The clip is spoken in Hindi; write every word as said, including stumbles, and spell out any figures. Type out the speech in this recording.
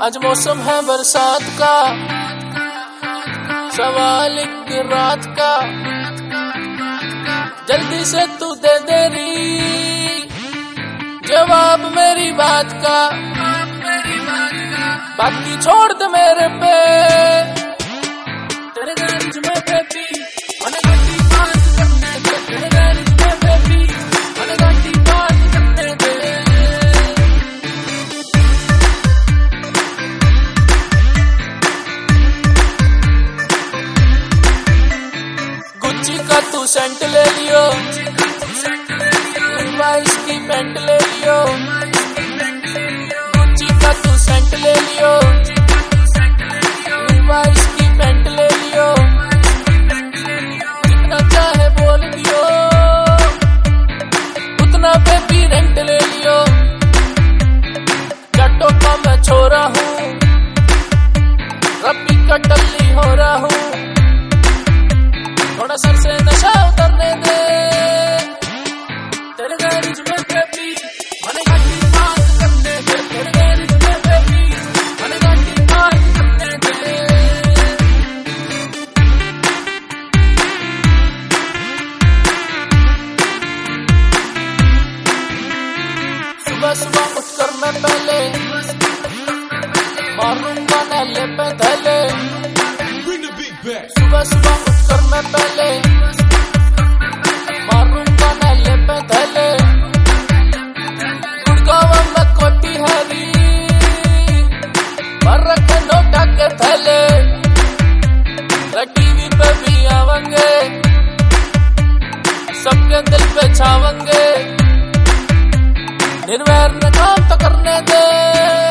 आज मौसम है बरसात का, सवाल एक रात का, जल्दी से तू दे देरी जवाब मेरी बात का। बाकी छोड़ दे मेरे पे, तेरे गैरेज में बेबी मन गाड़ी बात करने दे, तेरे गैरेज में बेबी मन गाड़ी बात करने दे। गुच्ची का तू सेंट ले लियो, लिवाइस की पैंट ले लियो, गुच्ची का तू सेंट ले लियो, लिवाइस की पैंट ले लियो, जितना चाहे बोल दियो, उतना बेबी रेंट ले लियो। जट्टों का मैं छोरा हूँ, रब्बी का टल्ली हो रहा हूँ, थोड़ा सर से नशा उतरने दे, तेरे गैरेज में बेबी मन गाड़ी बात करने दे, तेरे गैरेज में बेबी मन गाड़ी बात करने दे। सुबह सुबह उठकर मैं पहले मारूंगा नहले पे थैले, सुबह सुबह उठकर मैं पहले मारूंगा नहले पे थैले, गुड़गांव में कोटी हैरी पर रखे नोटा के थैले, टीवी पे भी आवेंगे सबके दिल पे छावेंगे, निर्वैर ने काम तो करने दे।